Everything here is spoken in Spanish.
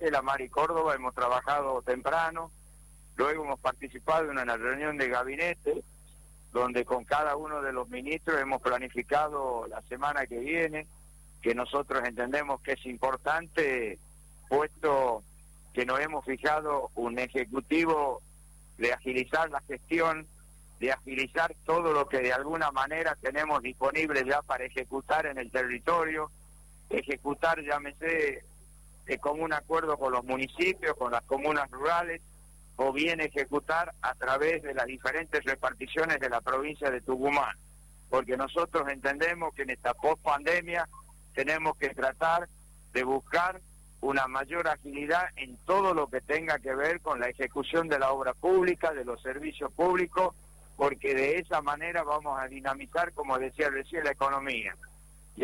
Marcela, Mari Córdoba, hemos trabajado temprano, luego hemos participado en una reunión de gabinete, donde con cada uno de los ministros hemos planificado la semana que viene, que nosotros entendemos que es importante, puesto que nos hemos fijado un ejecutivo de agilizar la gestión, de agilizar todo lo que de alguna manera tenemos disponible ya para ejecutar en el territorio, ejecutar, llámese, de común acuerdo con los municipios, con las comunas rurales, o bien ejecutar a través de las diferentes reparticiones de la provincia de Tucumán, porque nosotros entendemos que en esta post-pandemia tenemos que tratar de buscar una mayor agilidad en todo lo que tenga que ver con la ejecución de la obra pública, de los servicios públicos, porque de esa manera vamos a dinamizar, como decía recién, la economía.